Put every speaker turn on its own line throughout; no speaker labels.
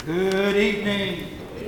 Good evening.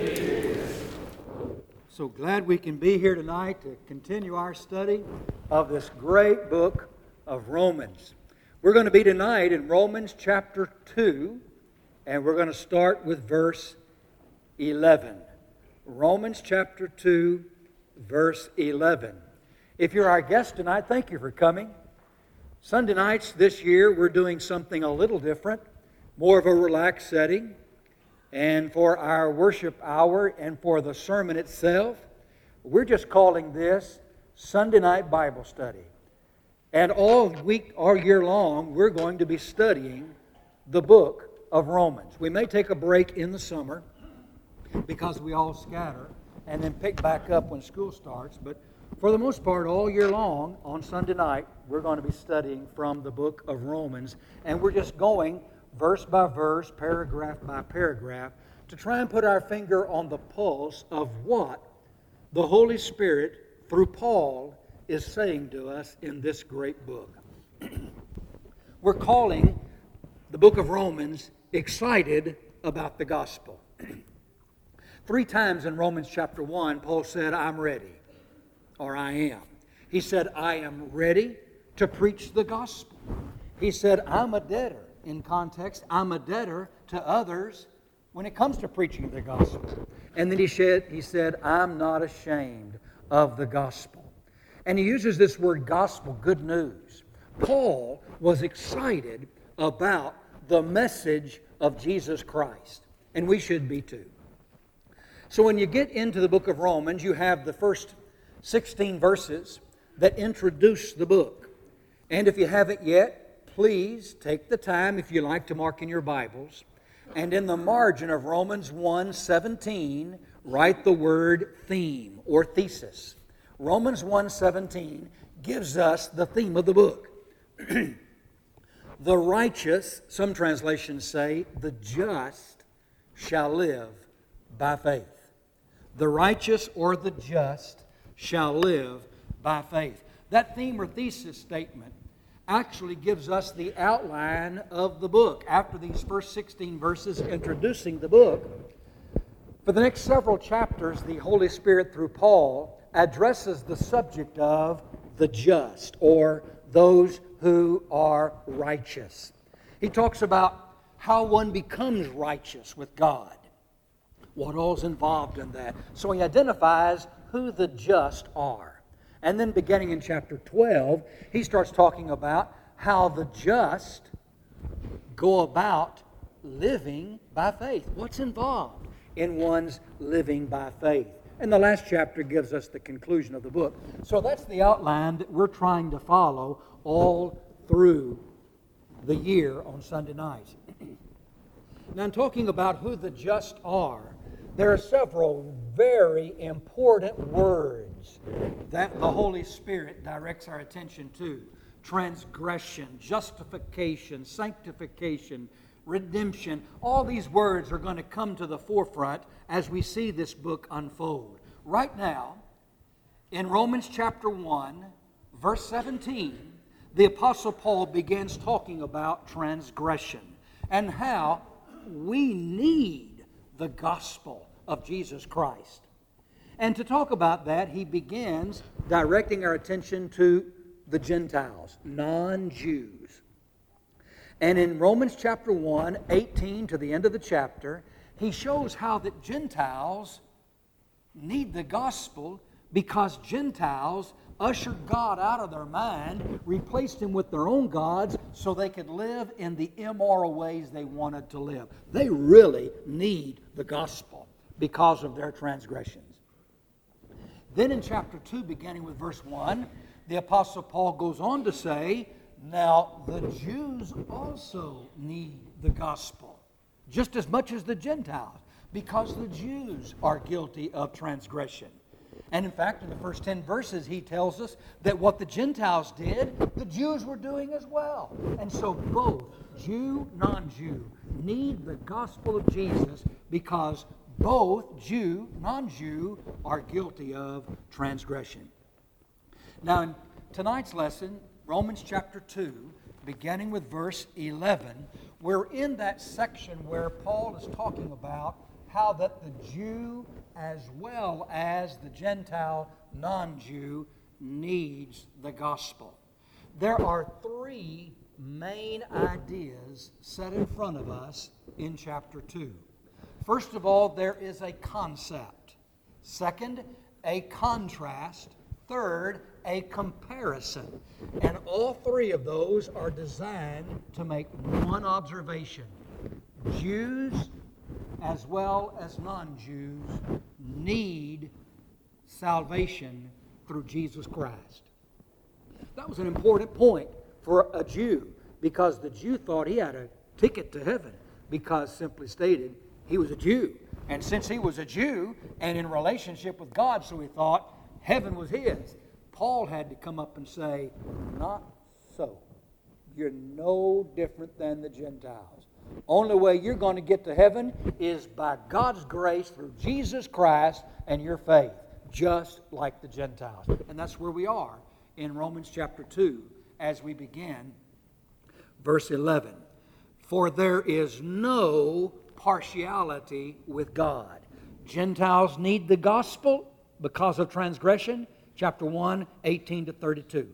So glad we can be here tonight to continue our study of this great book of Romans. We're going to be tonight in Romans chapter 2, and we're going to start with verse 11. Romans chapter 2, verse 11. If you're our guest tonight, thank you for coming. Sunday nights this year, we're doing something a little different, more of a relaxed setting. And for our worship hour and for the sermon itself, we're just calling this Sunday Night Bible Study. And all year long, we're going to be studying the book of Romans. We may take a break in the summer because we all scatter and then pick back up when school starts. But for the most part, all year long, on Sunday night, we're going to be studying from the book of Romans. And we're just going verse by verse, paragraph by paragraph, to try and put our finger on the pulse of what the Holy Spirit, through Paul, is saying to us in this great book. We're calling the book of Romans Excited About the Gospel. 3 times in Romans chapter 1, Paul said, I'm ready, or I am. He said, I am ready to preach the gospel. He said, I'm a debtor. In context, I'm a debtor to others when it comes to preaching the gospel. And then he said, I'm not ashamed of the gospel. And he uses this word gospel, good news. Paul was excited about the message of Jesus Christ. And we should be too. So when you get into the book of Romans, you have the first 16 verses that introduce the book. And if you haven't yet, please take the time, if you like, to mark in your Bibles. And in the margin of Romans 1:17, write the word theme or thesis. Romans 1:17 gives us the theme of the book. The righteous, some translations say, the just shall live by faith. The righteous or the just shall live by faith. That theme or thesis statement actually gives us the outline of the book. After these first 16 verses introducing the book, for the next several chapters, the Holy Spirit, through Paul, addresses the subject of the just, or those who are righteous. He talks about how one becomes righteous with God, what all's involved in that. So he identifies who the just are. And then beginning in chapter 12, he starts talking about how the just go about living by faith. What's involved in one's living by faith? And the last chapter gives us the conclusion of the book. So that's the outline that we're trying to follow all through the year on Sunday nights. Now, in talking about who the just are, there are several very important words that the Holy Spirit directs our attention to. Transgression, justification, sanctification, redemption. All these words are going to come to the forefront as we see this book unfold. Right now, in Romans chapter 1, verse 17, the Apostle Paul begins talking about transgression and how we need the gospel of Jesus Christ. And to talk about that, he begins directing our attention to the Gentiles, non-Jews. And in Romans chapter 1, 18 to the end of the chapter, he shows how that Gentiles need the gospel because Gentiles ushered God out of their mind, replaced Him with their own gods so they could live in the immoral ways they wanted to live. They really need the gospel because of their transgressions. Then in chapter 2, beginning with verse 1, the Apostle Paul goes on to say, now the Jews also need the gospel, just as much as the Gentiles, because the Jews are guilty of transgression. And in fact, in the first 10 verses, he tells us that what the Gentiles did, the Jews were doing as well. And so both Jew, non-Jew, need the gospel of Jesus because both Jew, non-Jew, are guilty of transgression. Now, in tonight's lesson, Romans chapter 2, beginning with verse 11, We're in that section where Paul is talking about how that the Jew as well as the Gentile non-Jew needs the gospel. There are three main ideas set in front of us in chapter 2. First of all, there is a concept. Second, a contrast. Third, a comparison. And all three of those are designed to make one observation. Jews as well as non-Jews need salvation through Jesus Christ. That was an important point for a Jew, because the Jew thought he had a ticket to heaven because, simply stated, he was a Jew. And since he was a Jew and in relationship with God, so he thought heaven was his. Paul had to come up and say, not so. You're no different than the Gentiles. Only way you're going to get to heaven is by God's grace through Jesus Christ and your faith, just like the Gentiles. And that's where we are in Romans chapter 2 as we begin verse 11. For there is no partiality with God. Gentiles need the gospel because of transgression, chapter 1, 18 to 32.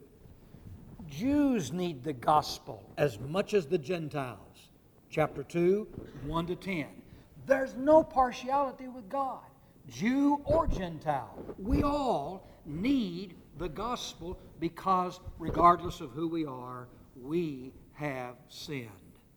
Jews need the gospel as much as the Gentiles, chapter 2, 1 to 10. There's no partiality with God, Jew or Gentile. We all need the gospel because regardless of who we are, we have sinned.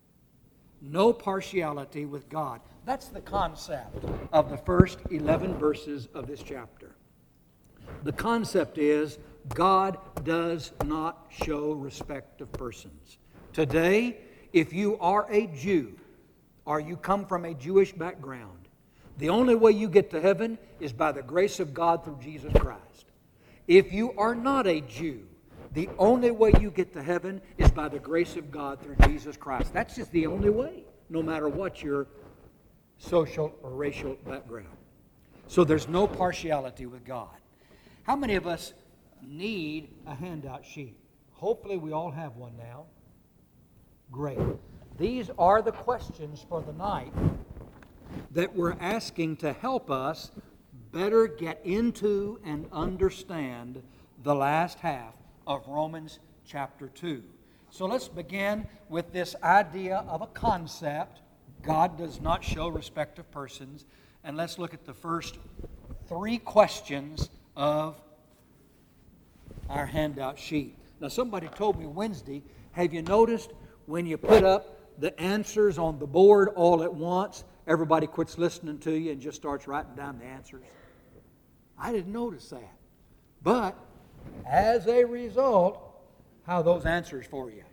No partiality with God. That's the concept of the first 11 verses of this chapter. The concept is God does not show respect of persons. Today, if you are a Jew or you come from a Jewish background, the only way you get to heaven is by the grace of God through Jesus Christ. If you are not a Jew, the only way you get to heaven is by the grace of God through Jesus Christ. That's just the only way, no matter what your social or racial background. So there's no partiality with God. How many of us need a handout sheet? Hopefully we all have one now. Great. These are the questions for the night that we're asking to help us better get into and understand the last half of Romans chapter 2. So let's begin with this idea of a concept. God does not show respect of persons. And let's look at the first three questions of our handout sheet. Now, somebody told me Wednesday, have you noticed when you put up the answers on the board all at once, everybody quits listening to you and just starts writing down the answers? I didn't notice that. But as a result, how are those answers for you?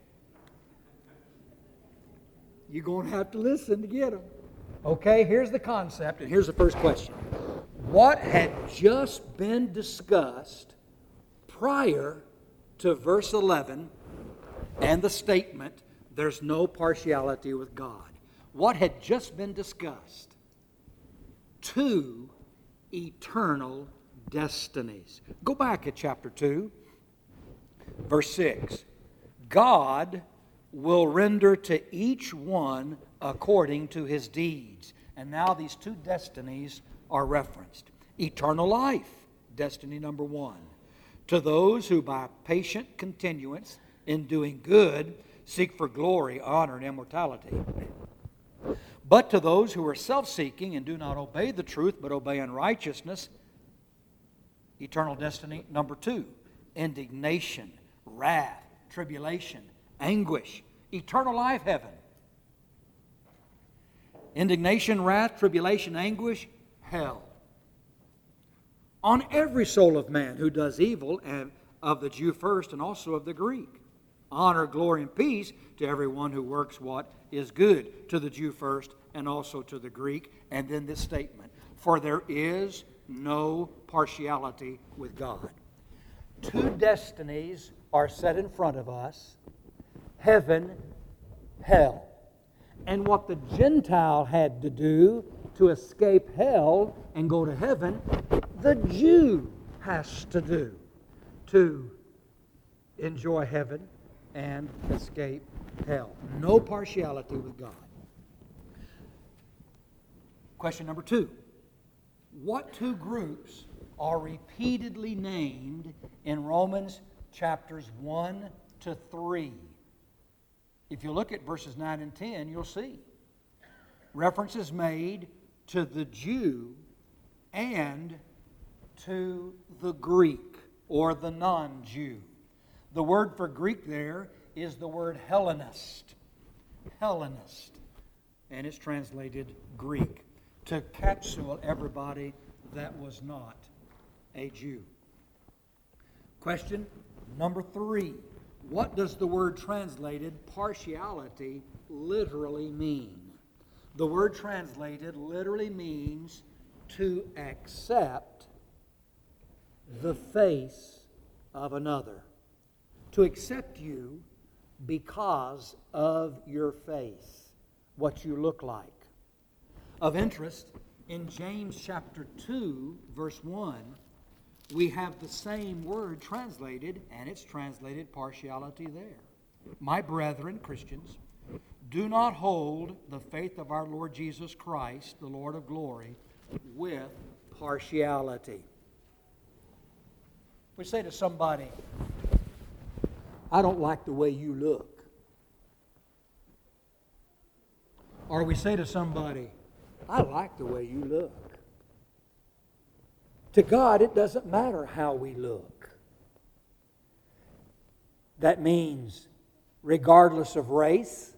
You're going to have to listen to get them. Okay, here's the concept, and here's the first question. What had just been discussed prior to verse 11 and the statement, there's no partiality with God? What had just been discussed? Two eternal destinies. Go back at chapter 2, verse 6. God will render to each one according to his deeds. And now these two destinies are referenced. Eternal life, destiny number 1. To those who by patient continuance in doing good seek for glory, honor, and immortality. But to those who are self-seeking and do not obey the truth but obey unrighteousness, eternal destiny number 2. Indignation, wrath, tribulation, anguish, eternal life, heaven. Indignation, wrath, tribulation, anguish, hell. On every soul of man who does evil, and of the Jew first and also of the Greek. Honor, glory, and peace to everyone who works what is good, to the Jew first and also to the Greek. And then this statement, for there is no partiality with God. Two destinies are set in front of us, heaven, hell. And what the Gentile had to do to escape hell and go to heaven, the Jew has to do to enjoy heaven and escape hell. No partiality with God. Question number 2. What two groups are repeatedly named in Romans chapters 1 to 3? If you look at verses 9 and 10, you'll see references made to the Jew and to the Greek or the non-Jew. The word for Greek there is the word Hellenist. Hellenist. And it's translated Greek, to capsule everybody that was not a Jew. Question number 3. What does the word translated partiality literally mean? The word translated literally means to accept the face of another. To accept you because of your face, what you look like. Of interest, in James chapter 2, verse 1, we have the same word translated, and it's translated partiality there. My brethren, Christians, do not hold the faith of our Lord Jesus Christ, the Lord of glory, with partiality. We say to somebody, I don't like the way you look. Or we say to somebody, I like the way you look. To God, it doesn't matter how we look. That means regardless of race,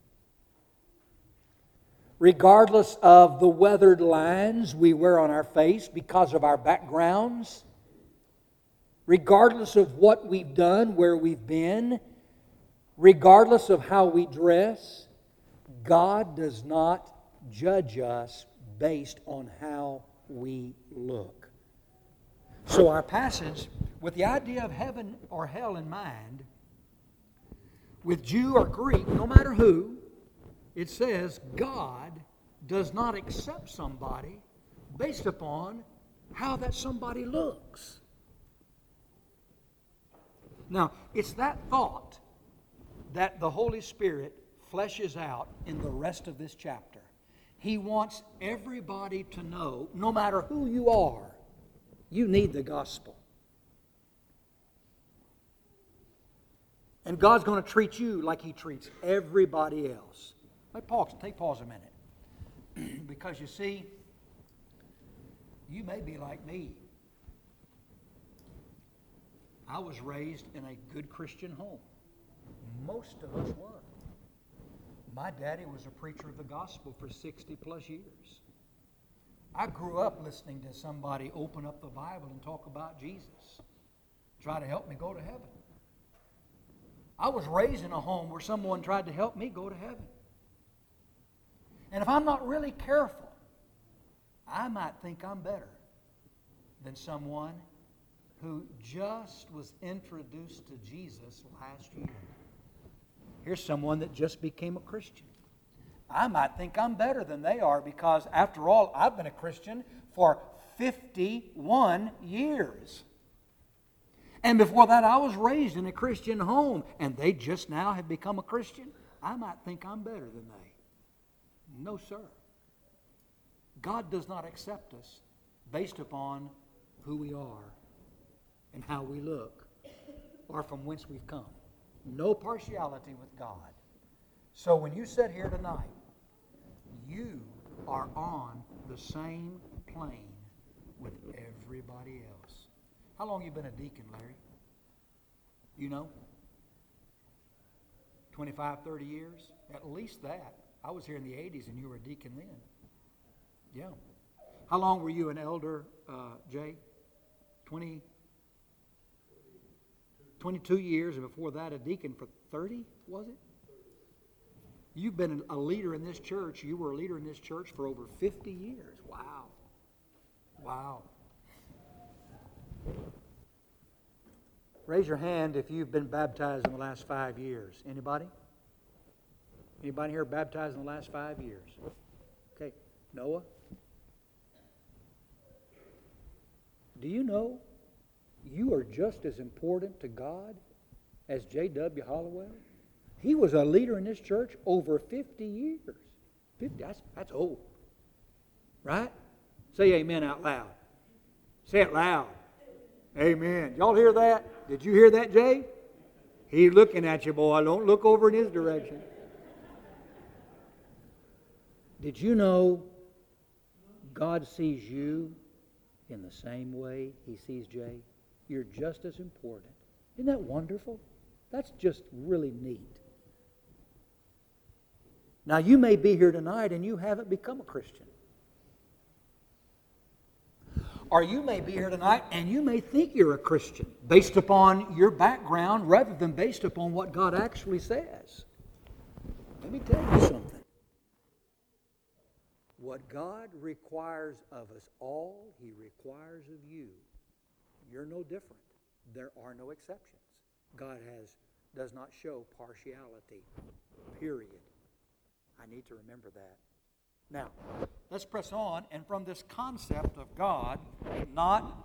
regardless of the weathered lines we wear on our face because of our backgrounds, regardless of what we've done, where we've been, regardless of how we dress, God does not judge us based on how we look. So our passage, with the idea of heaven or hell in mind, with Jew or Greek, no matter who, it says God does not accept somebody based upon how that somebody looks. Now, it's that thought that the Holy Spirit fleshes out in the rest of this chapter. He wants everybody to know, no matter who you are, you need the gospel. And God's going to treat you like He treats everybody else. Take pause a minute. Because you see, you may be like me. I was raised in a good Christian home. Most of us were. My daddy was a preacher of the gospel for 60 plus years. I grew up listening to somebody open up the Bible and talk about Jesus, try to help me go to heaven. I was raised in a home where someone tried to help me go to heaven. And if I'm not really careful, I might think I'm better than someone who just was introduced to Jesus last year. Here's someone that just became a Christian. I might think I'm better than they are because, after all, I've been a Christian for 51 years. And before that, I was raised in a Christian home, and they just now have become a Christian. I might think I'm better than they. No, sir. God does not accept us based upon who we are and how we look or from whence we've come. No partiality with God. So when you sit here tonight, you are on the same plane with everybody else. How long have you been a deacon, Larry? You know? 25, 30 years? At least that. I was here in the 80s and you were a deacon then. Yeah. How long were you an elder, Jay? 22 years, and before that a deacon for 30, was it? You've been a leader in this church. You were a leader in this church for over 50 years. Wow. Wow. Raise your hand if you've been baptized in the last 5 years. Anybody? Anybody here baptized in the last 5 years? Okay. Noah? Do you know you are just as important to God as J.W. Hollowell? He was a leader in this church over 50 years. 50, that's old. Right? Say amen out loud. Say it loud. Amen. Y'all hear that? Did you hear that, Jay? He's looking at you, boy. Don't look over in his direction. Did you know God sees you in the same way He sees Jay? You're just as important. Isn't that wonderful? That's just really neat. Now, you may be here tonight and you haven't become a Christian. Or you may be here tonight and you may think you're a Christian based upon your background rather than based upon what God actually says. Let me tell you something. What God requires of us all, He requires of you. You're no different. There are no exceptions. God does not show partiality, period. I need to remember that. Now, let's press on, and from this concept of God not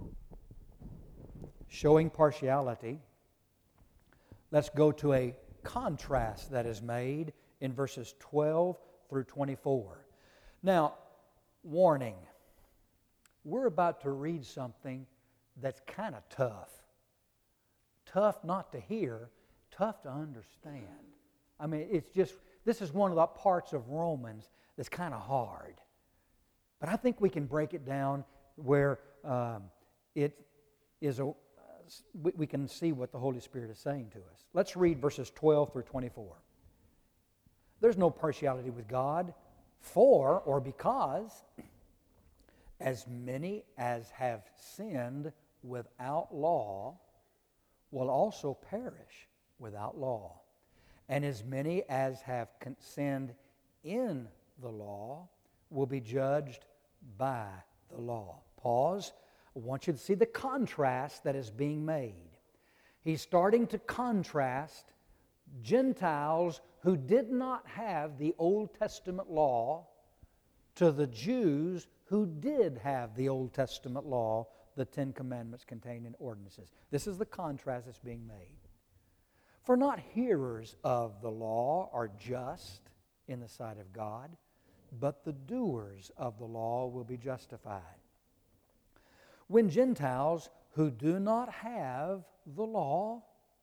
showing partiality, let's go to a contrast that is made in verses 12 through 24. Now, warning, we're about to read something that's kind of tough. Tough not to hear, tough to understand. I mean, it's just, this is one of the parts of Romans that's kind of hard. But I think we can break it down where it is we can see what the Holy Spirit is saying to us. Let's read verses 12 through 24. There's no partiality with God, for or because as many as have sinned without law will also perish without law. And as many as have sinned in the law will be judged by the law. Pause. I want you to see the contrast that is being made. He's starting to contrast Gentiles who did not have the Old Testament law to the Jews who did have the Old Testament law, the Ten Commandments contained in ordinances. This is the contrast that's being made. For not hearers of the law are just in the sight of God, but the doers of the law will be justified. When Gentiles who do not have the law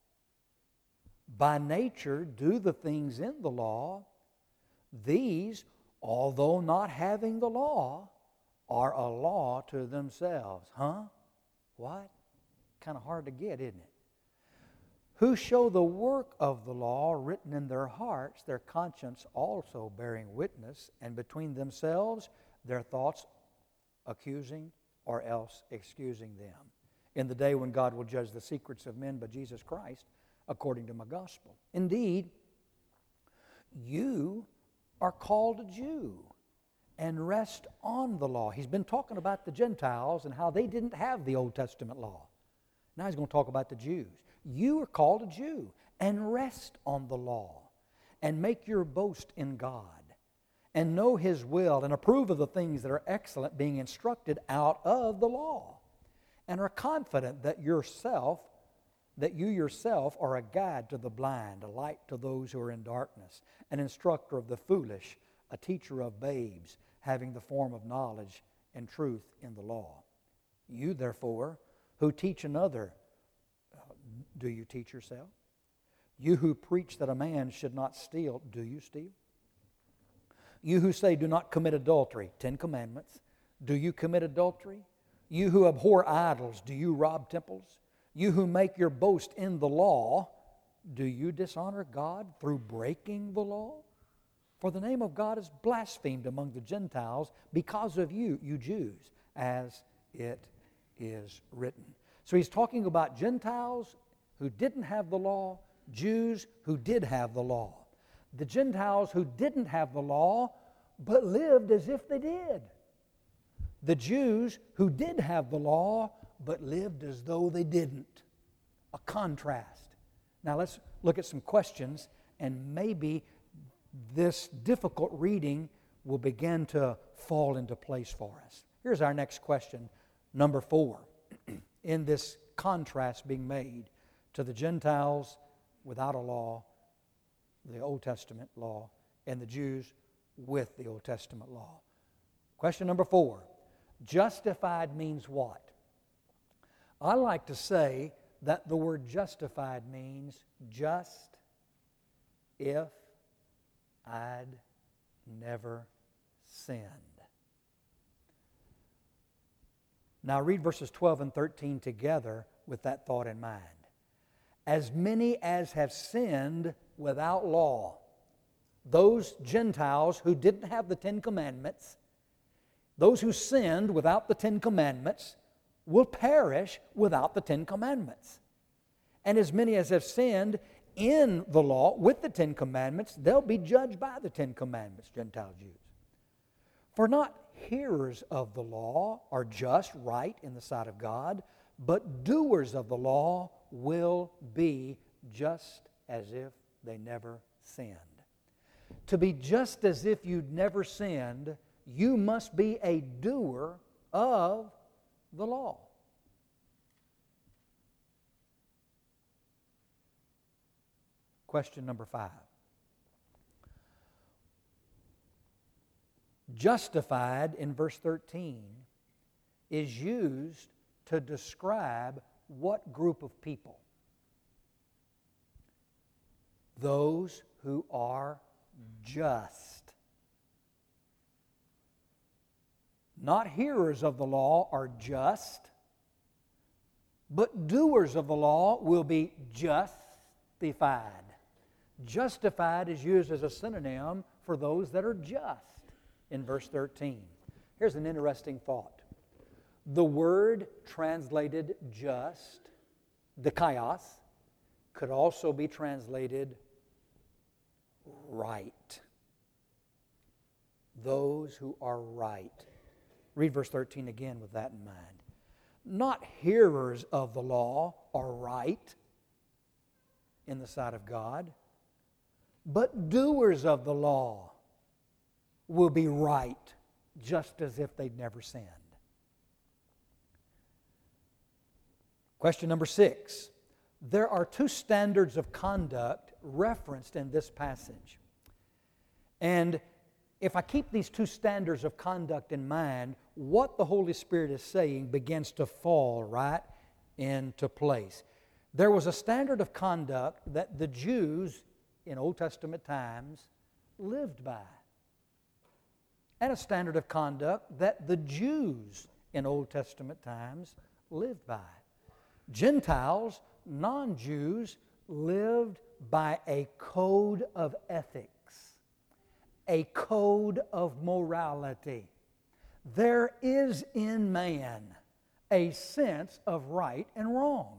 by nature do the things in the law, these, although not having the law, are a law to themselves. Huh? What? Kind of hard to get, isn't it? Who show the work of the law written in their hearts, their conscience also bearing witness, and between themselves their thoughts accusing or else excusing them, in the day when God will judge the secrets of men by Jesus Christ, according to my gospel. Indeed, you are called a Jew and rest on the law. He's been talking about the Gentiles and how they didn't have the Old Testament law. Now he's going to talk about the Jews. You are called a Jew and rest on the law and make your boast in God and know His will and approve of the things that are excellent, being instructed out of the law, and are confident that you yourself are a guide to the blind, a light to those who are in darkness, an instructor of the foolish, a teacher of babes, having the form of knowledge and truth in the law. You, therefore, who teach another, do you teach yourself? You who preach that a man should not steal, do you steal? You who say, do not commit adultery, 10 commandments, do you commit adultery? You who abhor idols, do you rob temples? You who make your boast in the law, do you dishonor God through breaking the law? For the name of God is blasphemed among the Gentiles because of you, you Jews, as it is written. So he's talking about Gentiles who didn't have the law, Jews who did have the law. The Gentiles who didn't have the law but lived as if they did. The Jews who did have the law but lived as though they didn't. A contrast. Now let's look at some questions, and maybe this difficult reading will begin to fall into place for us. Here's our next question, number 4. In this contrast being made to the Gentiles without a law the Old Testament law and the Jews with the Old Testament law. Question number 4. Justified means what? I like to say that the word justified means just if I'd never sinned. Now read verses 12 and 13 together with that thought in mind. As many as have sinned without law, those Gentiles who didn't have the Ten Commandments, those who sinned without the Ten Commandments, will perish without the Ten Commandments. And as many as have sinned in the law with the Ten Commandments, they'll be judged by the Ten Commandments, Gentile Jews. For not hearers of the law are just, right in the sight of God, but doers of the law will be just as if they never sinned. To be just as if you'd never sinned, you must be a doer of the law. Question number 5. Justified in verse 13 is used to describe what group of people? Those who are just. Not hearers of the law are just, but doers of the law will be justified. Justified is used as a synonym for those that are just in verse 13. Here's an interesting thought. The word translated just, dikaios, could also be translated right. Those who are right. Read verse 13 again with that in mind. Not hearers of the law are right in the sight of God, but doers of the law will be right, just as if they'd never sinned. Question number 6. There are 2 standards of conduct referenced in this passage. And if I keep these 2 standards of conduct in mind, what the Holy Spirit is saying begins to fall right into place. There was a standard of conduct that the Jews in Old Testament times lived by, and a standard of conduct that the Jews in Old Testament times lived by. Gentiles, non-Jews, lived by a code of ethics, a code of morality. There is in man a sense of right and wrong.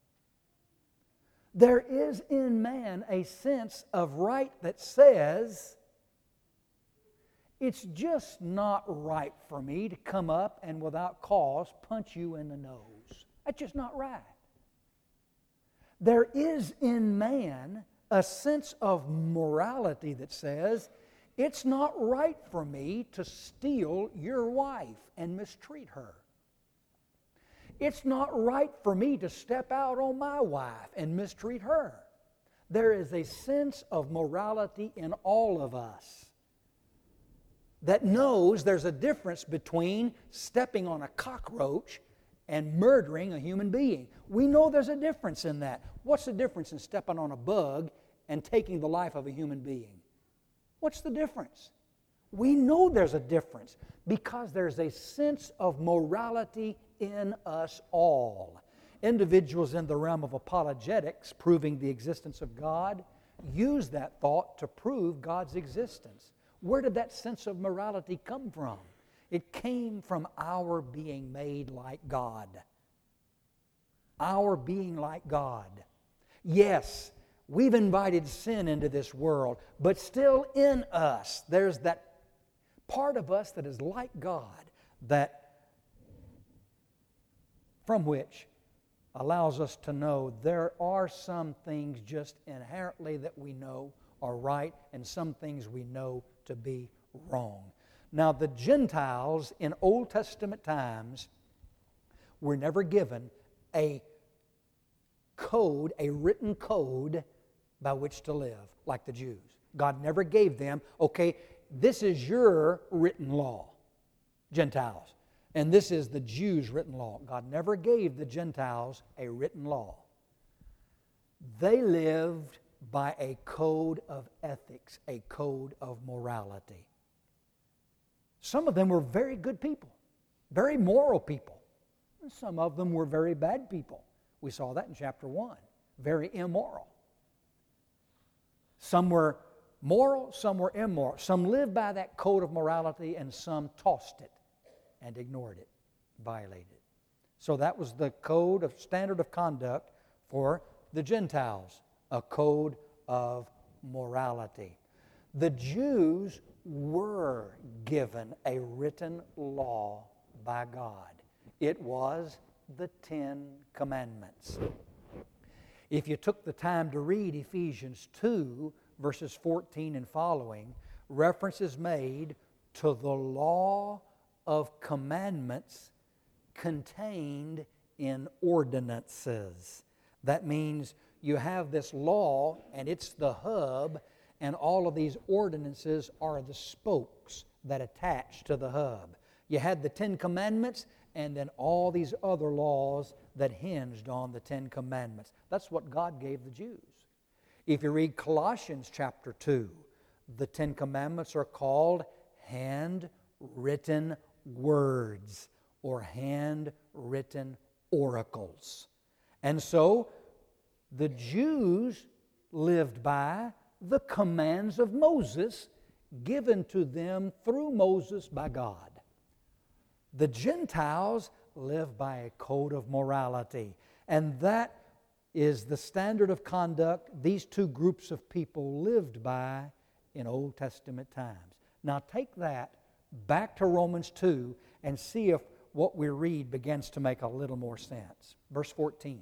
There is in man a sense of right that says, it's just not right for me to come up and without cause punch you in the nose. That's just not right. There is in man a sense of morality that says, it's not right for me to steal your wife and mistreat her. It's not right for me to step out on my wife and mistreat her. There is a sense of morality in all of us that knows there's a difference between stepping on a cockroach and murdering a human being. We know there's a difference in that. What's the difference in stepping on a bug and taking the life of a human being? What's the difference? We know there's a difference because there's a sense of morality in us all. Individuals in the realm of apologetics, proving the existence of God, use that thought to prove God's existence. Where did that sense of morality come from? It came from our being made like God. Our being like God. Yes, we've invited sin into this world, but still in us, there's that part of us that is like God, that from which allows us to know there are some things just inherently that we know are right and some things we know to be wrong. Now, the Gentiles in Old Testament times were never given a code, a written code by which to live, like the Jews. God never gave them, okay, this is your written law, Gentiles, and this is the Jews' written law. God never gave the Gentiles a written law. They lived by a code of ethics, a code of morality. Some of them were very good people, very moral people. And some of them were very bad people. We saw that in chapter 1, very immoral. Some were moral, some were immoral. Some lived by that code of morality, and some tossed it and ignored it, violated it. So that was the code of standard of conduct for the Gentiles, a code of morality. The Jews were given a written law by God. It was the Ten Commandments. If you took the time to read Ephesians 2, verses 14 and following, reference is made to the law of commandments contained in ordinances. That means you have this law, and it's the hub, and all of these ordinances are the spokes that attach to the hub. You had the Ten Commandments, and then all these other laws that hinged on the Ten Commandments. That's what God gave the Jews. If you read Colossians chapter 2, the Ten Commandments are called handwritten words or handwritten oracles. And so the Jews lived by the commands of Moses given to them through Moses by God. The Gentiles live by a code of morality, and that is the standard of conduct these two groups of people lived by in Old Testament times. Now take that back to Romans 2 and see if what we read begins to make a little more sense. Verse 14.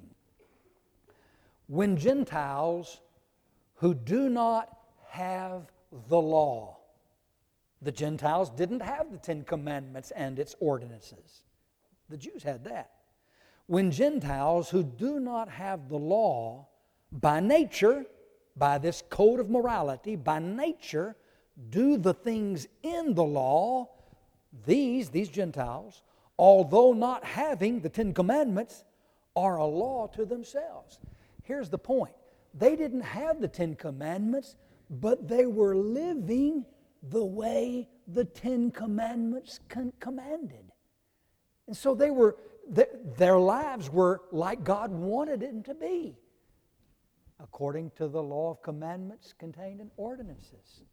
When Gentiles who do not have the law, the Gentiles didn't have the Ten Commandments and its ordinances. The Jews had that. When Gentiles who do not have the law, by nature, by this code of morality, by nature, do the things in the law, these Gentiles, although not having the Ten Commandments, are a law to themselves. Here's the point. They didn't have the Ten Commandments, but they were living the way the Ten Commandments commanded. And so their lives were like God wanted them to be, according to the law of commandments contained in ordinances.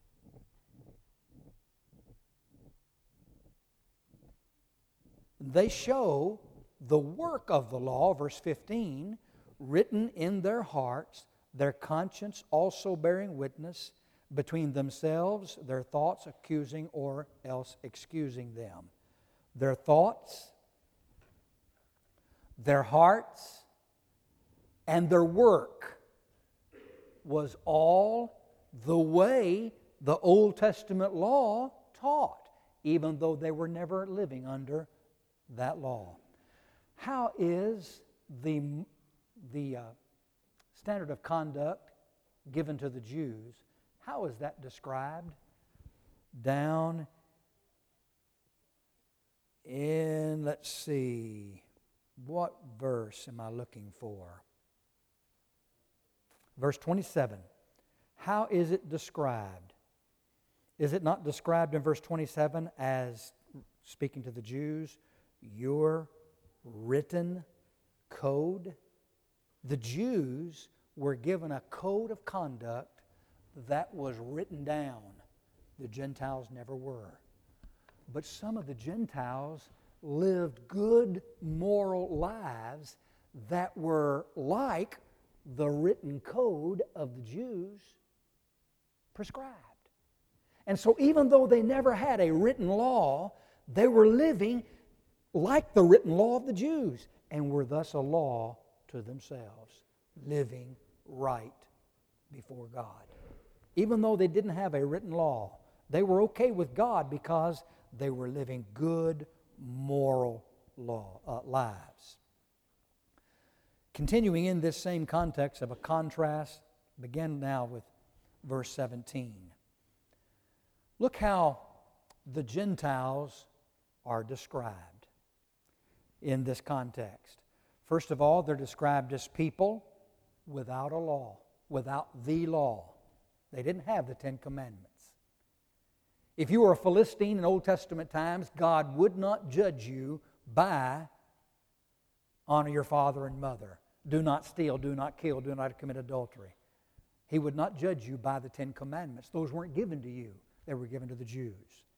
They show the work of the law, verse 15, written in their hearts, their conscience also bearing witness, between themselves, their thoughts accusing or else excusing them. Their thoughts, their hearts, and their work was all the way the Old Testament law taught, even though they were never living under that law. How is the standard of conduct given to the Jews, how is that described? Down in, let's see, what verse am I looking for? Verse 27. How is it described? Is it not described in verse 27 as, speaking to the Jews, your written code? The Jews were given a code of conduct that was written down. The Gentiles never were. But some of the Gentiles lived good moral lives that were like the written code of the Jews prescribed. And so even though they never had a written law, they were living like the written law of the Jews and were thus a law to themselves, living right before God. Even though they didn't have a written law, they were okay with God because they were living good moral lives. Continuing in this same context of a contrast Begin now with verse 17. Look how the Gentiles are described in this context. First of all, they're described as people without a law, without the law. They didn't have the Ten Commandments. If you were a Philistine in Old Testament times, God would not judge you by honor your father and mother, do not steal, do not kill, do not commit adultery. He would not judge you by the Ten Commandments. Those weren't given to you. They were given to the Jews.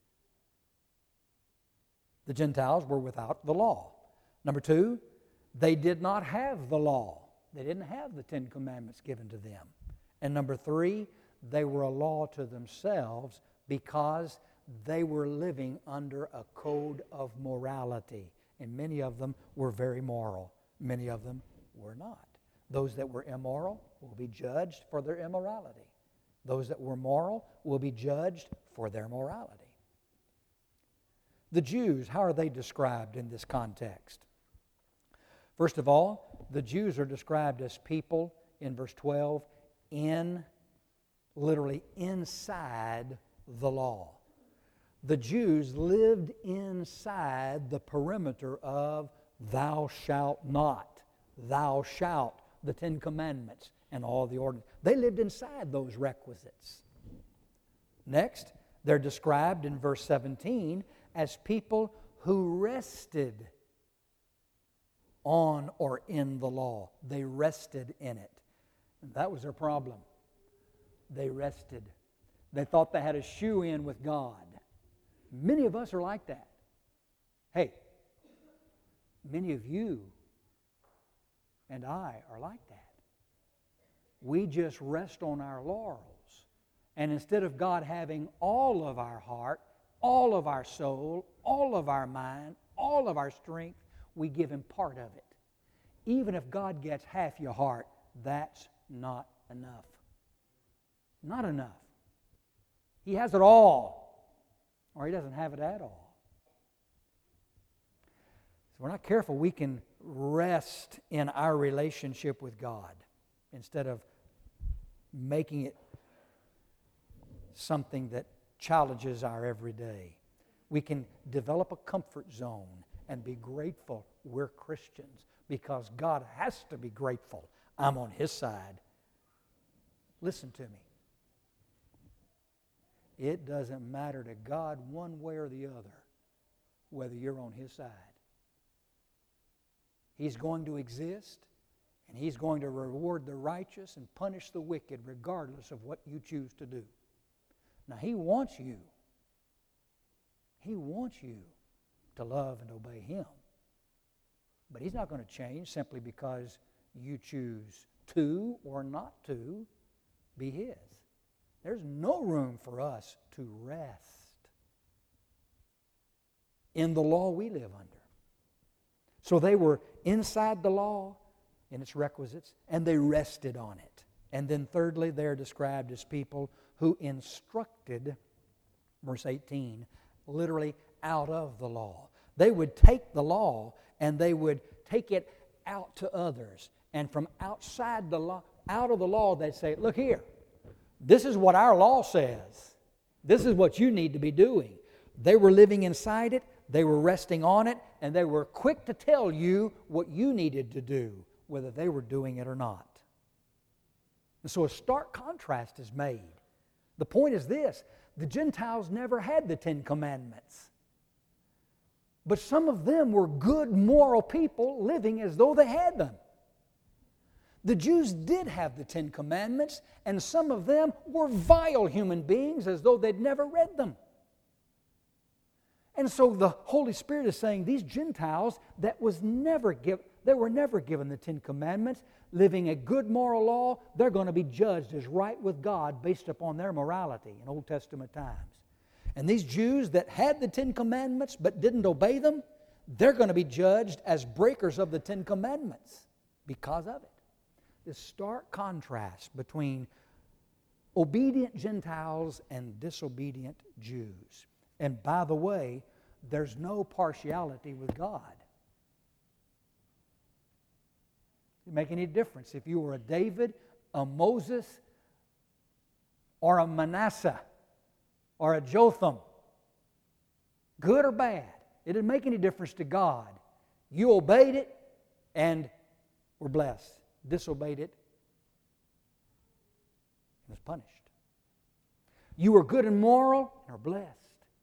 The Gentiles were without the law. Number two, they did not have the law. They didn't have the Ten Commandments given to them. And number three, they were a law to themselves because they were living under a code of morality. And many of them were very moral. Many of them were not. Those that were immoral will be judged for their immorality. Those that were moral will be judged for their morality. The Jews, how are they described in this context? First of all, the Jews are described as people in verse 12 literally inside the law. The Jews lived inside the perimeter of thou shalt not, thou shalt, the Ten Commandments and all the ordinances. They lived inside those requisites. Next, they're described in verse 17 as people who rested on or in the law. They rested in it. And that was their problem. They rested. They thought they had a shoe in with God. Many of us are like that. Hey, many of you and I are like that. We just rest on our laurels. And instead of God having all of our heart, all of our soul, all of our mind, all of our strength, we give Him part of it. Even if God gets half your heart, that's not enough. Not enough. He has it all, or He doesn't have it at all. So if we're not careful, we can rest in our relationship with God instead of making it something that challenges our everyday. We can develop a comfort zone and be grateful we're Christians because God has to be grateful. I'm on His side. Listen to me. It doesn't matter to God one way or the other whether you're on His side. He's going to exist, and He's going to reward the righteous and punish the wicked regardless of what you choose to do. Now, He wants you. He wants you to love and obey Him. But He's not going to change simply because you choose to or not to be His. There's no room for us to rest in the law we live under. So they were inside the law in its requisites, and they rested on it. And then thirdly, they're described as people who instructed, verse 18, literally out of the law. They would take the law and they would take it out to others. And from outside the law, out of the law, they'd say, look here, this is what our law says. This is what you need to be doing. They were living inside it, they were resting on it, and they were quick to tell you what you needed to do, whether they were doing it or not. And so a stark contrast is made. The point is this: the Gentiles never had the Ten Commandments. But some of them were good, moral people living as though they had them. The Jews did have the Ten Commandments, and some of them were vile human beings as though they'd never read them. And so the Holy Spirit is saying these Gentiles they were never given the Ten Commandments, living a good moral law, they're going to be judged as right with God based upon their morality in Old Testament times. And these Jews that had the Ten Commandments but didn't obey them, they're going to be judged as breakers of the Ten Commandments because of it. This stark contrast between obedient Gentiles and disobedient Jews. And by the way, there's no partiality with God. It doesn't make any difference if you were a David, a Moses, or a Manasseh or a Jotham, good or bad, it didn't make any difference to God. You obeyed it and were blessed. Disobeyed it and was punished. You were good and moral and are blessed.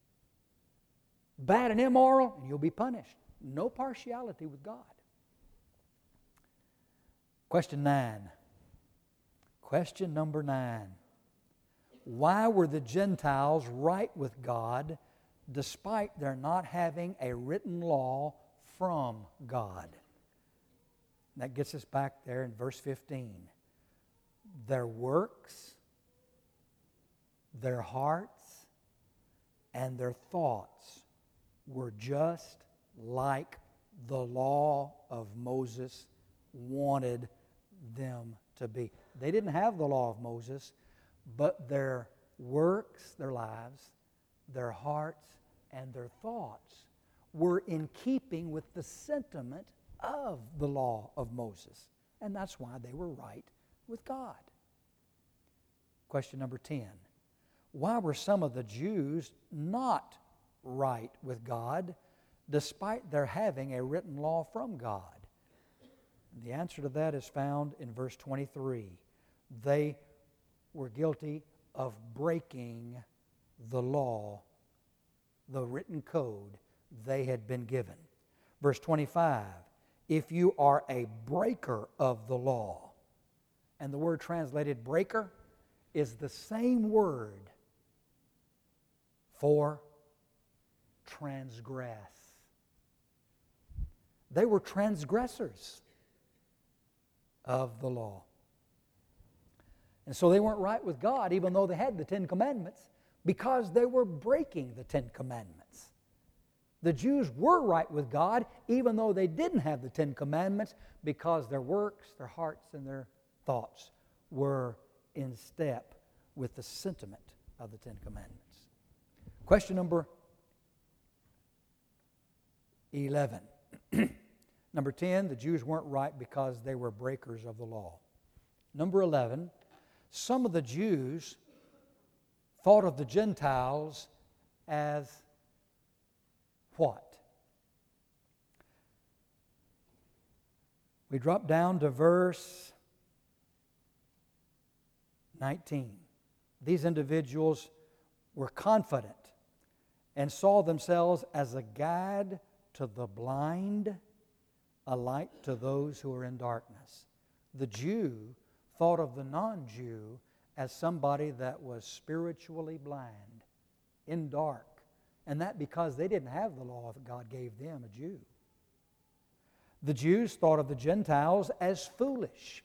Bad and immoral and you'll be punished. No partiality with God. Question 9. Question number 9. Why were the Gentiles right with God despite their not having a written law from God? And that gets us back there in verse 15. Their works, their hearts, and their thoughts were just like the law of Moses wanted them to be. They didn't have the law of Moses, but their works, their lives, their hearts, and their thoughts were in keeping with the sentiment of the law of Moses. And that's why they were right with God. Question number 10. Why were some of the Jews not right with God despite their having a written law from God? And the answer to that is found in verse 23. They were guilty of breaking the law, the written code they had been given. Verse 25, if you are a breaker of the law, and the word translated breaker is the same word for transgress. They were transgressors of the law. And so they weren't right with God, even though they had the 10 Commandments, because they were breaking the 10 Commandments. The Jews were right with God, even though they didn't have the 10 Commandments, because their works, their hearts, and their thoughts were in step with the sentiment of the 10 Commandments. Question number 11. Number 10, the Jews weren't right because they were breakers of the law. Number 11, some of the Jews thought of the Gentiles as what? We drop down to verse 19. These individuals were confident and saw themselves as a guide to the blind, a light to those who are in darkness. The Jew thought of the non-Jew as somebody that was spiritually blind, in dark, and that because they didn't have the law that God gave them, a Jew. The Jews thought of the Gentiles as foolish,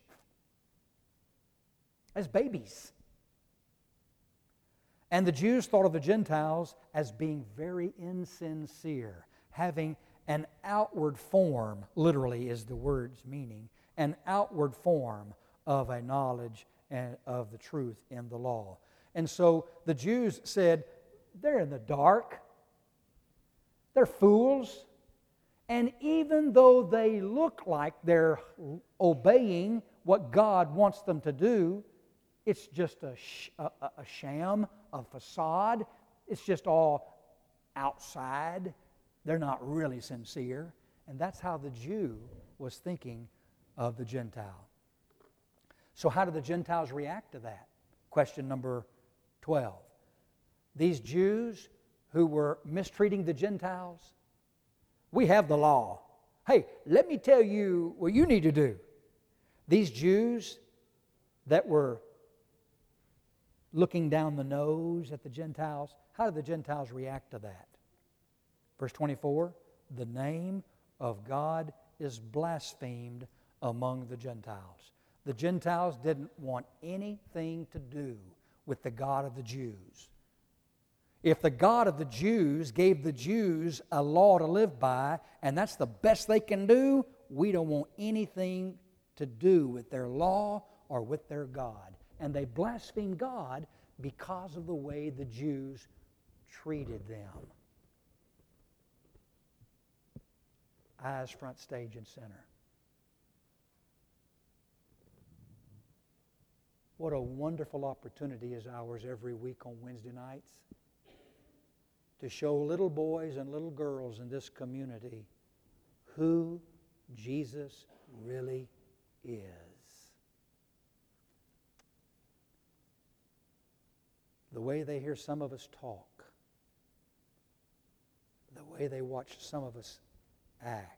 as babies. And the Jews thought of the Gentiles as being very insincere, having an outward form, literally is the word's meaning, an outward form of a knowledge and of the truth in the law. And so the Jews said, they're in the dark, they're fools, and even though they look like they're obeying what God wants them to do, it's just a sham, a facade. It's just all outside. They're not really sincere. And that's how the Jew was thinking of the Gentile. So how did the Gentiles react to that? Question number 12. These Jews who were mistreating the Gentiles, we have the law. Hey, let me tell you what you need to do. These Jews that were looking down the nose at the Gentiles, how did the Gentiles react to that? Verse 24, the name of God is blasphemed among the Gentiles. The Gentiles didn't want anything to do with the God of the Jews. If the God of the Jews gave the Jews a law to live by, and that's the best they can do, we don't want anything to do with their law or with their God. And they blasphemed God because of the way the Jews treated them. Eyes front, stage, and center. What a wonderful opportunity is ours every week on Wednesday nights to show little boys and little girls in this community who Jesus really is. The way they hear some of us talk, the way they watch some of us act,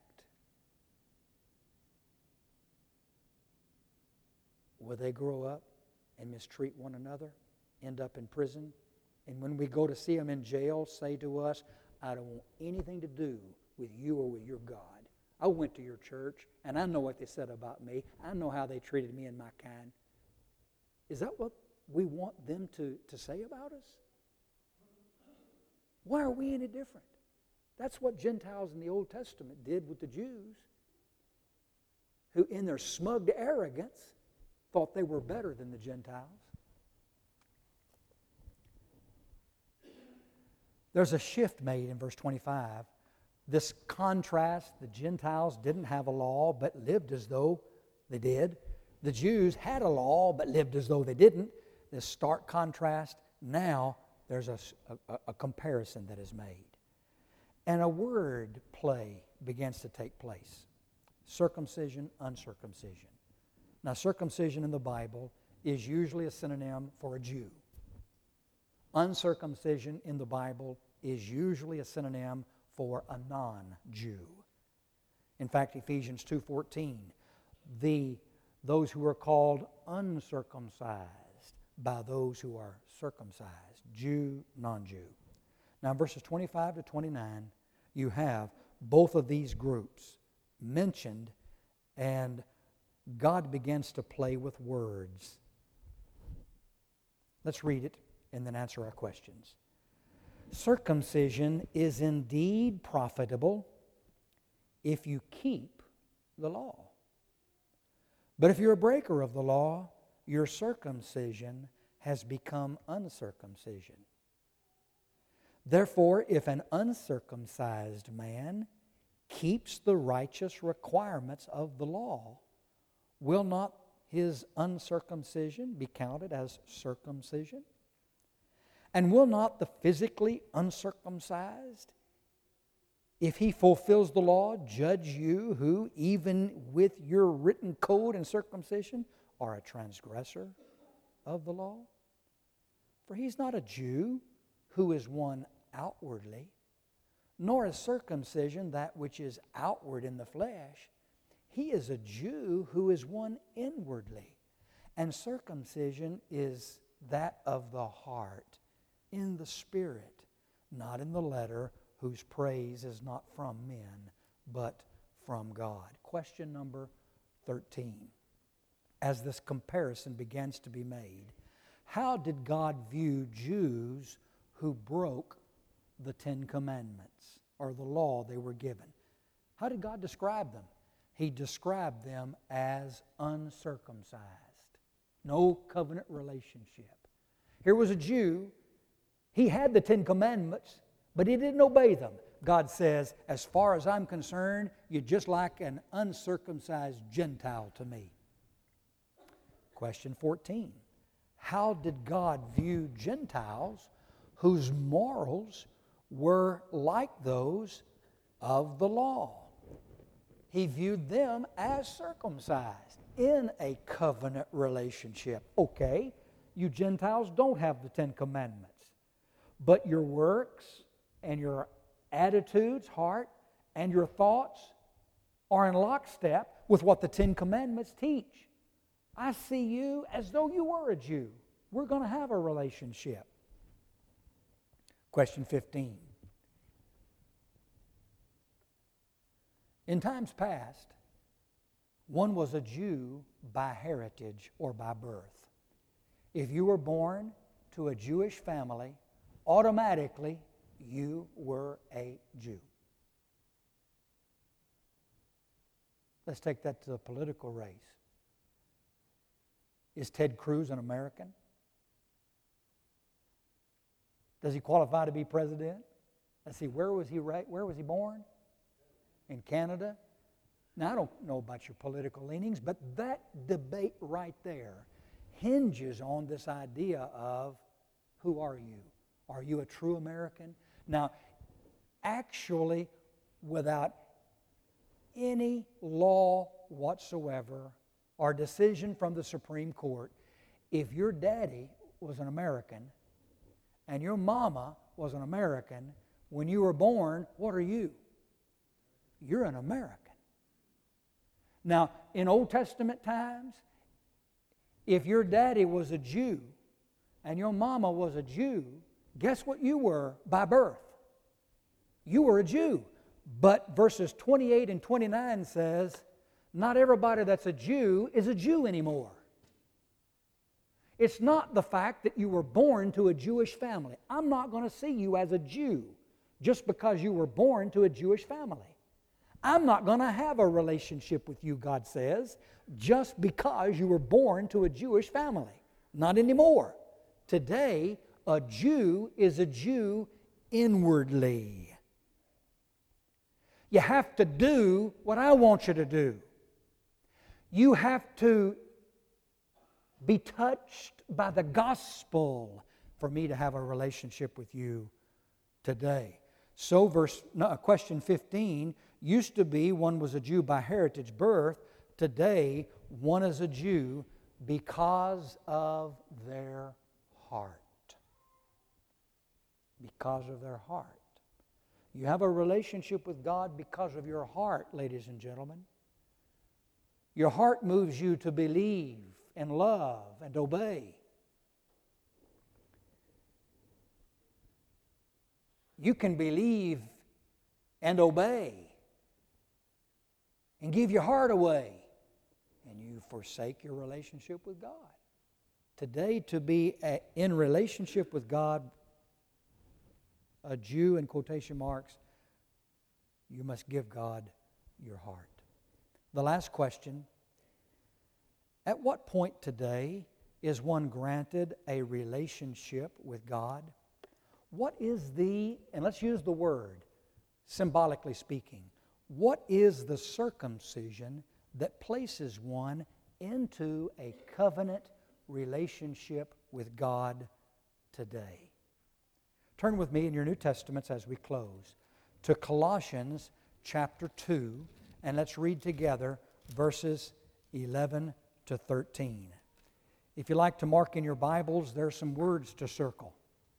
will they grow up and mistreat one another, end up in prison, and when we go to see them in jail, say to us, I don't want anything to do with you or with your God. I went to your church, and I know what they said about me. I know how they treated me and my kind. Is that what we want them to say about us? Why are we any different? That's what Gentiles in the Old Testament did with the Jews, who in their smug arrogance thought they were better than the Gentiles. There's a shift made in verse 25. This contrast, the Gentiles didn't have a law but lived as though they did. The Jews had a law but lived as though they didn't. This stark contrast. Now there's a comparison that is made. And a word play begins to take place. Circumcision, uncircumcision. Now, circumcision in the Bible is usually a synonym for a Jew. Uncircumcision in the Bible is usually a synonym for a non-Jew. In fact, Ephesians 2:14, those who are called uncircumcised by those who are circumcised, Jew, non-Jew. Now, in verses 25 to 29, you have both of these groups mentioned, and God begins to play with words. Let's read it and then answer our questions. Circumcision is indeed profitable if you keep the law. But if you're a breaker of the law, your circumcision has become uncircumcision. Therefore, if an uncircumcised man keeps the righteous requirements of the law, will not his uncircumcision be counted as circumcision? And will not the physically uncircumcised, if he fulfills the law, judge you who, even with your written code and circumcision, are a transgressor of the law? For he's not a Jew who is one outwardly, nor is circumcision that which is outward in the flesh. He is a Jew who is one inwardly. And circumcision is that of the heart, in the spirit, not in the letter, whose praise is not from men, but from God. Question number 13. As this comparison begins to be made, how did God view Jews who broke the Ten Commandments, or the law they were given? How did God describe them? He described them as uncircumcised. No covenant relationship. Here was a Jew. He had the Ten Commandments, but he didn't obey them. God says, as far as I'm concerned, you're just like an uncircumcised Gentile to me. Question 14. How did God view Gentiles whose morals were like those of the law? He viewed them as circumcised in a covenant relationship. Okay, you Gentiles don't have the Ten Commandments, but your works and your attitudes, heart, and your thoughts are in lockstep with what the Ten Commandments teach. I see you as though you were a Jew. We're going to have a relationship. Question 15. In times past, one was a Jew by heritage or by birth. If you were born to a Jewish family, automatically you were a Jew. Let's take that to the political race. Is Ted Cruz an American? Does he qualify to be president? Let's see, where was he born? In Canada? Now, I don't know about your political leanings, but that debate right there, hinges on this idea of who are you? Are you a true American? Now, actually, without any law whatsoever or decision from the Supreme Court, if your daddy was an American and your mama was an American, when you were born, what are you? You're an American. Now, in Old Testament times, if your daddy was a Jew and your mama was a Jew, guess what you were by birth? You were a Jew. But verses 28 and 29 says, not everybody that's a Jew is a Jew anymore. It's not the fact that you were born to a Jewish family. I'm not going to see you as a Jew just because you were born to a Jewish family. I'm not going to have a relationship with you, God says, just because you were born to a Jewish family. Not anymore. Today, a Jew is a Jew inwardly. You have to do what I want you to do. You have to be touched by the gospel for me to have a relationship with you today. So question 15 used to be one was a Jew by heritage, birth. Today, one is a Jew because of their heart. Because of their heart. You have a relationship with God because of your heart, ladies and gentlemen. Your heart moves you to believe and love and obey. You can believe and obey and give your heart away, and you forsake your relationship with God. Today, to be in relationship with God, a Jew in quotation marks, you must give God your heart. The last question, at what point today is one granted a relationship with God? What is and let's use the word, symbolically speaking, what is the circumcision that places one into a covenant relationship with God today? Turn with me in your New Testaments as we close to Colossians chapter 2, and let's read together verses 11 to 13. If you like to mark in your Bibles, there are some words to circle.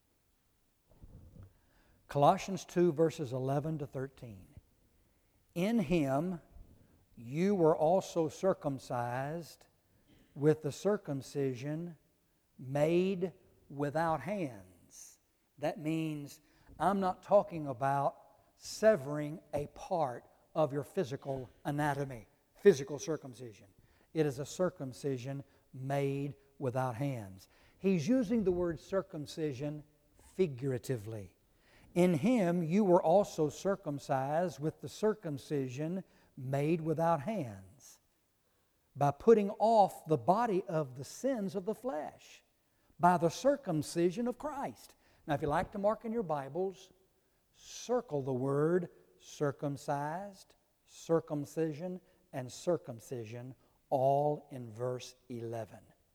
Colossians 2, verses 11 to 13. In Him you were also circumcised with the circumcision made without hands. That means I'm not talking about severing a part of your physical anatomy, physical circumcision. It is a circumcision made without hands. He's using the word circumcision figuratively. In Him you were also circumcised with the circumcision made without hands, by putting off the body of the sins of the flesh, by the circumcision of Christ. Now, if you like to mark in your Bibles, circle the word circumcised, circumcision, and circumcision, all in verse 11.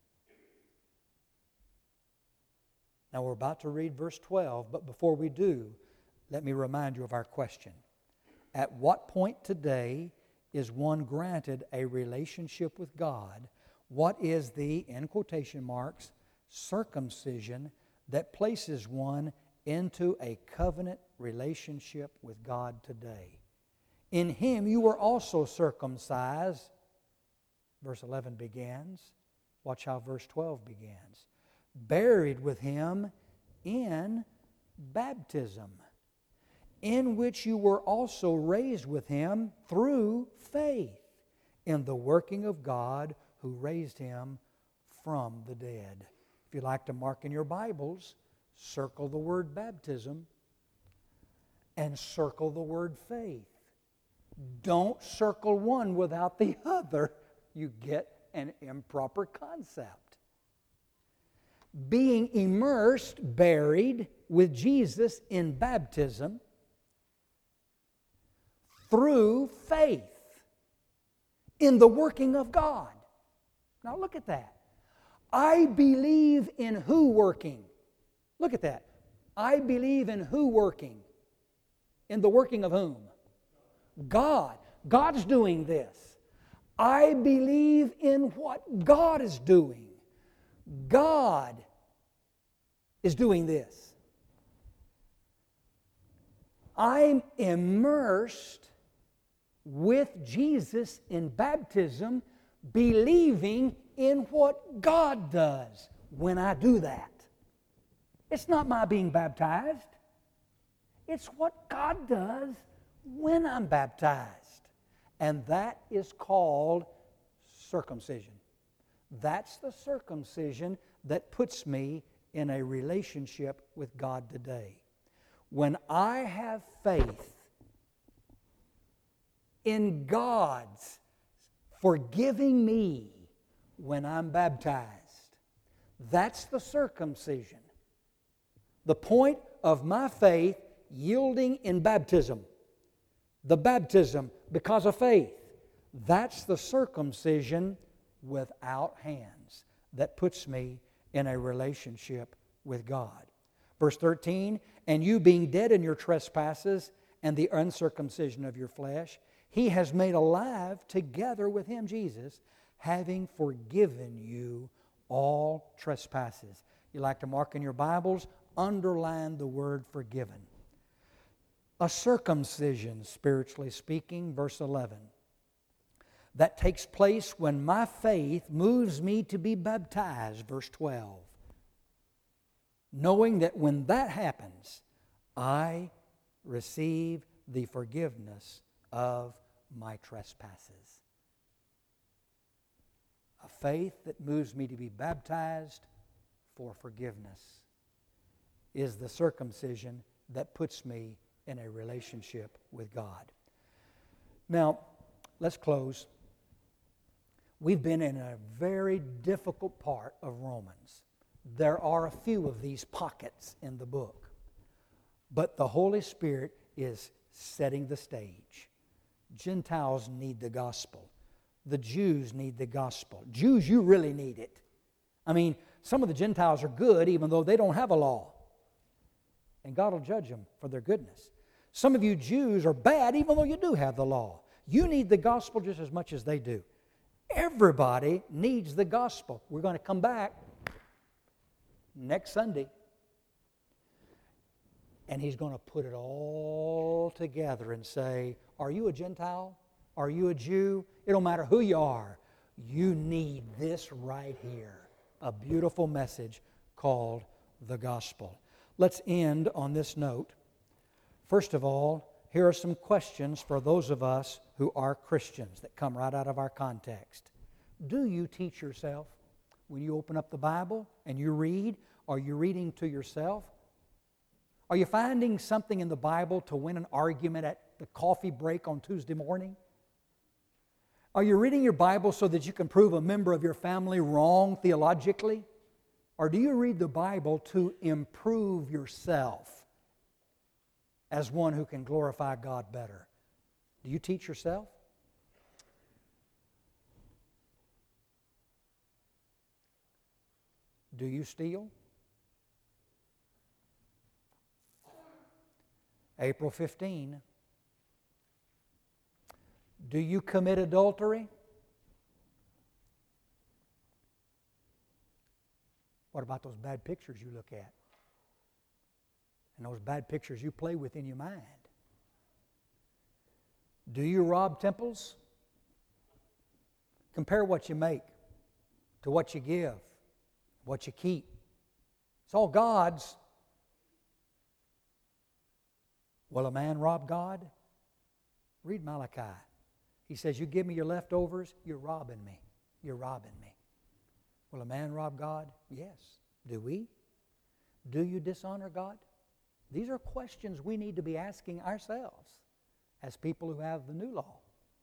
Now, we're about to read verse 12, but before we do, let me remind you of our question. At what point today is one granted a relationship with God? What is the, in quotation marks, circumcision that places one into a covenant relationship with God today? In Him you were also circumcised. Verse 11 begins. Watch how verse 12 begins. Buried with Him in baptism, in which you were also raised with Him through faith in the working of God who raised Him from the dead. If you'd like to mark in your Bibles, circle the word baptism and circle the word faith. Don't circle one without the other. You get an improper concept. Being immersed, buried with Jesus in baptism through faith in the working of God. Now look at that. I believe in who working? Look at that. I believe in who working? In the working of whom? God. God's doing this. I believe in what God is doing. God is doing this. I'm immersed with Jesus in baptism, believing in what God does when I do that. It's not my being baptized. It's what God does when I'm baptized. And that is called circumcision. That's the circumcision that puts me in a relationship with God today. When I have faith in God's forgiving me when I'm baptized, that's the circumcision. The point of my faith yielding in baptism. The baptism because of faith. That's the circumcision without hands that puts me in a relationship with God. Verse 13, and you being dead in your trespasses and the uncircumcision of your flesh, He has made alive together with Him, Jesus, having forgiven you all trespasses. You like to mark in your Bibles? Underline the word forgiven. A circumcision, spiritually speaking, verse 11, that takes place when my faith moves me to be baptized, verse 12. Knowing that when that happens, I receive the forgiveness of my trespasses. A faith that moves me to be baptized for forgiveness is the circumcision that puts me in a relationship with God. Now, let's close. We've been in a very difficult part of Romans. There are a few of these pockets in the book, but the Holy Spirit is setting the stage. Gentiles need the gospel. The Jews need the gospel. Jews, you really need it. I mean, some of the Gentiles are good even though they don't have a law. And God will judge them for their goodness. Some of you Jews are bad even though you do have the law. You need the gospel just as much as they do. Everybody needs the gospel. We're going to come back next Sunday. And He's going to put it all together and say, are you a Gentile? Are you a Jew? It don't matter who you are. You need this right here. A beautiful message called the gospel. Let's end on this note. First of all, here are some questions for those of us who are Christians that come right out of our context. Do you teach yourself? When you open up the Bible and you read, are you reading to yourself? Are you finding something in the Bible to win an argument at the coffee break on Tuesday morning? Are you reading your Bible so that you can prove a member of your family wrong theologically? Or do you read the Bible to improve yourself as one who can glorify God better? Do you teach yourself? Do you steal? April 15. Do you commit adultery? What about those bad pictures you look at? And those bad pictures you play with in your mind? Do you rob temples? Compare what you make to what you give, what you keep. It's all God's. Will a man rob God? Read Malachi. He says, you give me your leftovers, you're robbing me. You're robbing me. Will a man rob God? Yes. Do we? Do you dishonor God? These are questions we need to be asking ourselves as people who have the new law.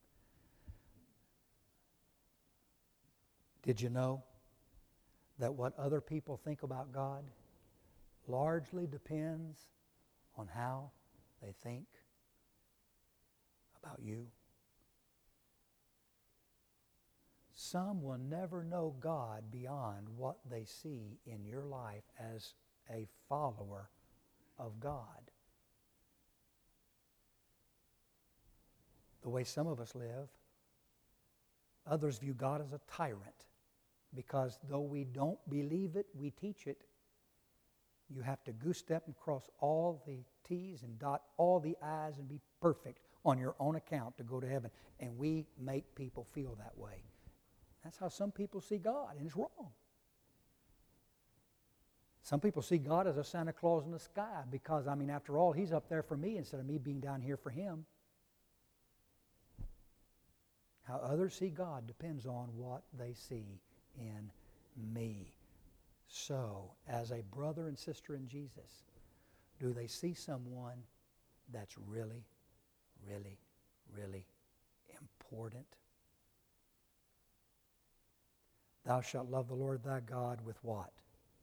Did you know that what other people think about God largely depends on how they think about you?
some will never know God beyond what they see in your life as a follower of God. The way some of us live, others view God as a tyrant, because though we don't believe it, we teach it. You have to goose step and cross all the T's and dot all the I's and be perfect on your own account to go to heaven. And we make people feel that way. That's how some people see God, and it's wrong. Some people see God as a Santa Claus in the sky because, after all, He's up there for me instead of me being down here for Him. How others see God depends on what they see in me. So, as a brother and sister in Jesus, do they see someone that's really, really, really important? Thou shalt love the Lord thy God with what?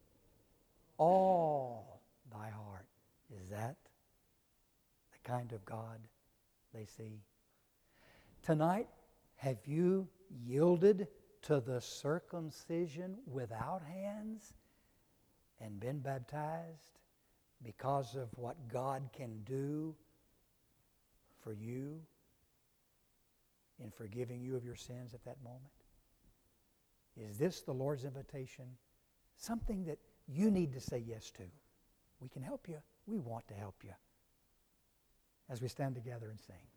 All thy heart. Is that the kind of God they see? Tonight, have you yielded to the circumcision without hands and been baptized because of what God can do for you in forgiving you of your sins at that moment? Is this the Lord's invitation? Something that you need to say yes to. We can help you. We want to help you. As we stand together and sing.